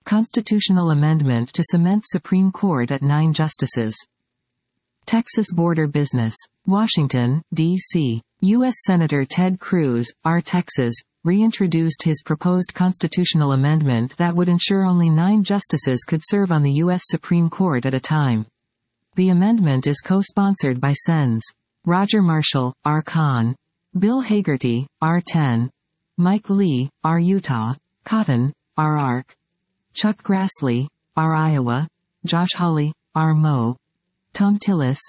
constitutional amendment to cement Supreme Court at 9 justices. Texas border business. Washington, D.C. U.S. Senator Ted Cruz, R. Texas, reintroduced his proposed constitutional amendment that would ensure only 9 justices could serve on the U.S. Supreme Court at a time. The amendment is co-sponsored by Sens. Roger Marshall, R. Con. Bill Hagerty, R. 10. Mike Lee, R. Utah. Cotton, R. Ark. Chuck Grassley, R. Iowa. Josh Hawley, R. Mo. Tom Tillis,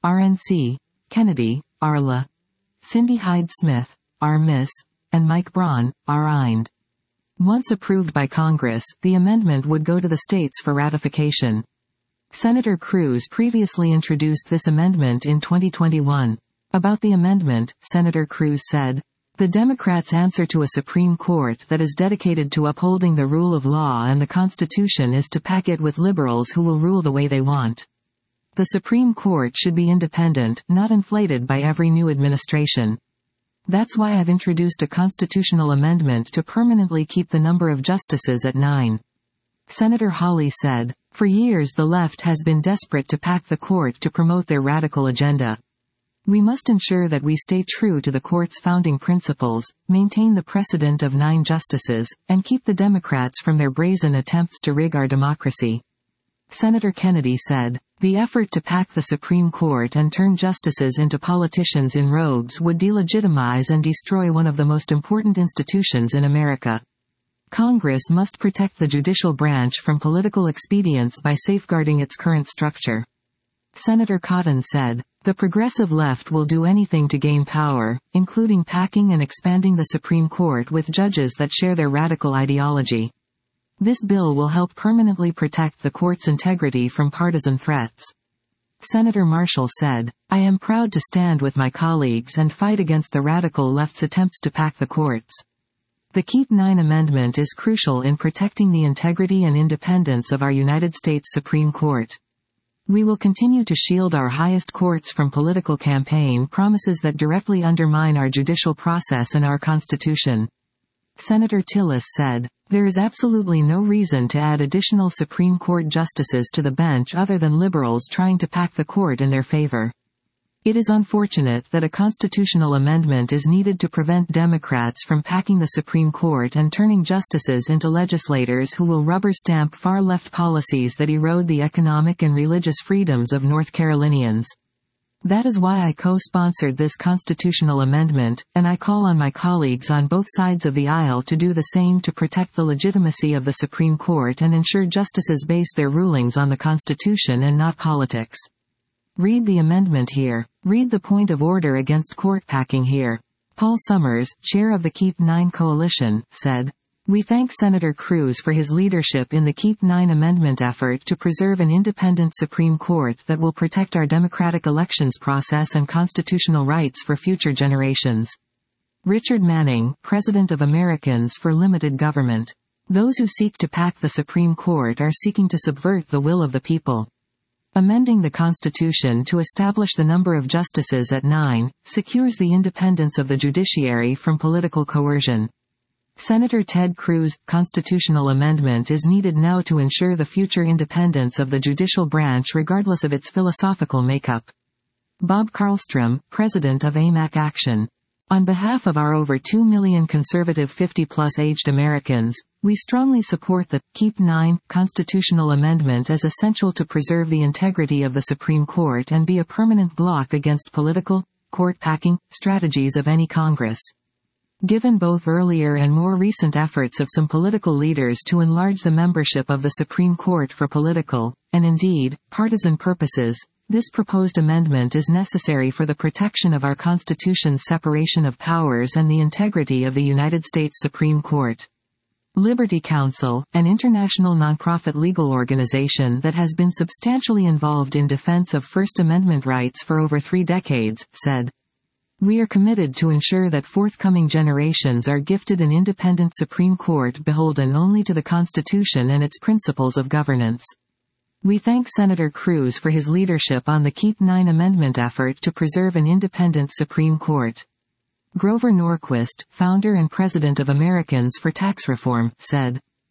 RNC. Kennedy, R. La. Cindy Hyde-Smith, R. Miss, and Mike Braun, R. Ind. Once approved by Congress, the amendment would go to the states for ratification. Senator Cruz previously introduced this amendment in 2021. About the amendment, Senator Cruz said, "The Democrats answer to a Supreme Court that is dedicated to upholding the rule of law, and the Constitution is to pack it with liberals who will rule the way they want. The Supreme Court should be independent, not inflated by every new administration. That's why I've introduced a constitutional amendment to permanently keep the number of justices at 9. Senator Hawley said, "For years the left has been desperate to pack the court to promote their radical agenda. We must ensure that we stay true to the court's founding principles, maintain the precedent of 9 justices, and keep the Democrats from their brazen attempts to rig our democracy." Senator Kennedy said, "The effort to pack the Supreme Court and turn justices into politicians in robes would delegitimize and destroy one of the most important institutions in America. Congress must protect the judicial branch from political expedience by safeguarding its current structure." Senator Cotton said, "The progressive left will do anything to gain power, including packing and expanding the Supreme Court with judges that share their radical ideology. This bill will help permanently protect the court's integrity from partisan threats." Senator Marshall said, "I am proud to stand with my colleagues and fight against the radical left's attempts to pack the courts. The Keep 9 amendment is crucial in protecting the integrity and independence of our United States Supreme Court. We will continue to shield our highest courts from political campaign promises that directly undermine our judicial process and our Constitution." Senator Tillis said, "There is absolutely no reason to add additional Supreme Court justices to the bench other than liberals trying to pack the court in their favor. It is unfortunate that a constitutional amendment is needed to prevent Democrats from packing the Supreme Court and turning justices into legislators who will rubber-stamp far-left policies that erode the economic and religious freedoms of North Carolinians. That is why I co-sponsored this constitutional amendment, and I call on my colleagues on both sides of the aisle to do the same to protect the legitimacy of the Supreme Court and ensure justices base their rulings on the Constitution and not politics. Read the amendment here. Read the point of order against court packing here." Paul Summers, chair of the Keep 9 Coalition, said, "We thank Senator Cruz for his leadership in the Keep 9 amendment effort to preserve an independent Supreme Court that will protect our democratic elections process and constitutional rights for future generations." Richard Manning, president of Americans for Limited Government. "Those who seek to pack the Supreme Court are seeking to subvert the will of the people. Amending the Constitution to establish the number of justices at 9 secures the independence of the judiciary from political coercion." Senator Ted Cruz' constitutional amendment is needed now to ensure the future independence of the judicial branch regardless of its philosophical makeup. Bob Karlstrom, president of AMAC Action. "On behalf of our over 2 million conservative 50-plus aged Americans, we strongly support the Keep 9 constitutional amendment as essential to preserve the integrity of the Supreme Court and be a permanent block against political, court-packing strategies of any Congress. Given both earlier and more recent efforts of some political leaders to enlarge the membership of the Supreme Court for political, and indeed, partisan purposes, this proposed amendment is necessary for the protection of our Constitution's separation of powers and the integrity of the United States Supreme Court." Liberty Counsel, an international nonprofit legal organization that has been substantially involved in defense of First Amendment rights for over 3 decades, said, "We are committed to ensure that forthcoming generations are gifted an independent Supreme Court beholden only to the Constitution and its principles of governance. We thank Senator Cruz for his leadership on the Keep 9 amendment effort to preserve an independent Supreme Court." Grover Norquist, founder and president of Americans for Tax Reform, said,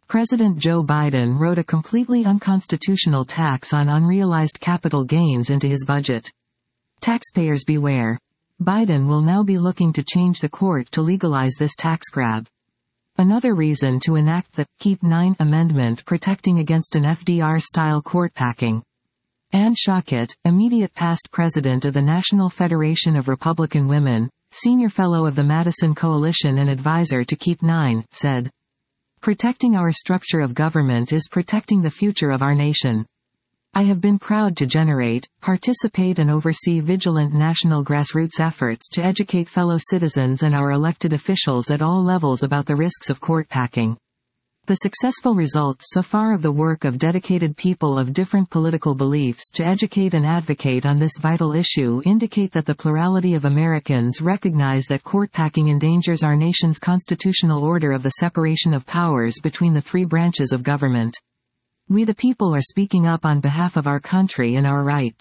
President Joe Biden wrote a completely unconstitutional tax on unrealized capital gains into his budget. Taxpayers beware. Biden will now be looking to change the court to legalize this tax grab. Another reason to enact the Keep 9 amendment protecting against an FDR-style court packing. Ann Shockett, immediate past president of the National Federation of Republican Women, senior fellow of the Madison Coalition and advisor to Keep 9, said, "Protecting our structure of government is protecting the future of our nation. I have been proud to generate, participate and oversee vigilant national grassroots efforts to educate fellow citizens and our elected officials at all levels about the risks of court packing. The successful results so far of the work of dedicated people of different political beliefs to educate and advocate on this vital issue indicate that the plurality of Americans recognize that court packing endangers our nation's constitutional order of the separation of powers between the three branches of government. We the people are speaking up on behalf of our country and our rights.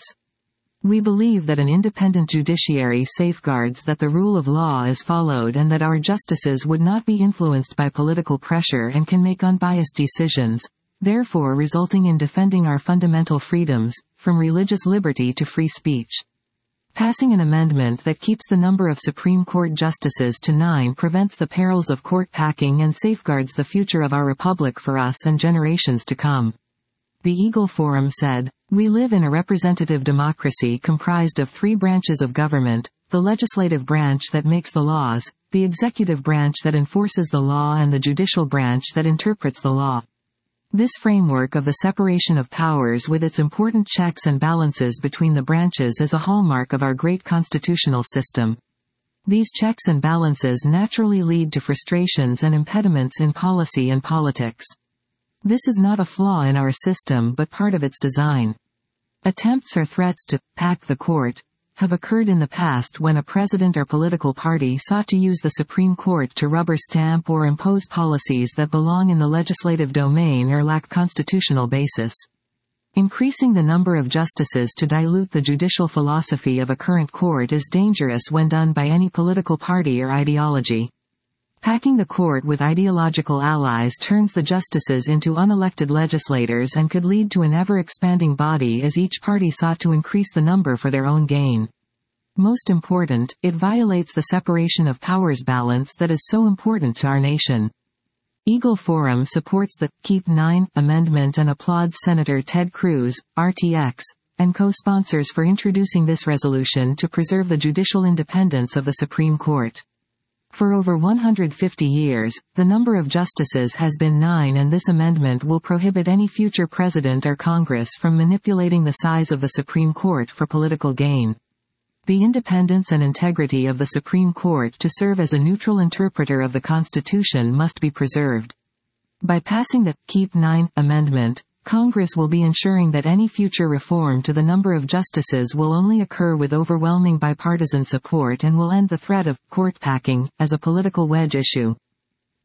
We believe that an independent judiciary safeguards that the rule of law is followed and that our justices would not be influenced by political pressure and can make unbiased decisions, therefore resulting in defending our fundamental freedoms, from religious liberty to free speech. Passing an amendment that keeps the number of Supreme Court justices to 9 prevents the perils of court packing and safeguards the future of our republic for us and generations to come." The Eagle Forum said, "We live in a representative democracy comprised of 3 branches of government, the legislative branch that makes the laws, the executive branch that enforces the law and the judicial branch that interprets the law. This framework of the separation of powers with its important checks and balances between the branches is a hallmark of our great constitutional system. These checks and balances naturally lead to frustrations and impediments in policy and politics. This is not a flaw in our system but part of its design. Attempts or threats to pack the court have occurred in the past when a president or political party sought to use the Supreme Court to rubber stamp or impose policies that belong in the legislative domain or lack constitutional basis. Increasing the number of justices to dilute the judicial philosophy of a current court is dangerous when done by any political party or ideology. Packing the court with ideological allies turns the justices into unelected legislators and could lead to an ever-expanding body as each party sought to increase the number for their own gain. Most important, it violates the separation of powers balance that is so important to our nation." Eagle Forum supports the Keep 9 amendment and applauds Senator Ted Cruz, RTX, and co-sponsors for introducing this resolution to preserve the judicial independence of the Supreme Court. For over 150 years, the number of justices has been 9 and this amendment will prohibit any future president or Congress from manipulating the size of the Supreme Court for political gain. The independence and integrity of the Supreme Court to serve as a neutral interpreter of the Constitution must be preserved. By passing the Keep 9 amendment, Congress will be ensuring that any future reform to the number of justices will only occur with overwhelming bipartisan support and will end the threat of court packing as a political wedge issue.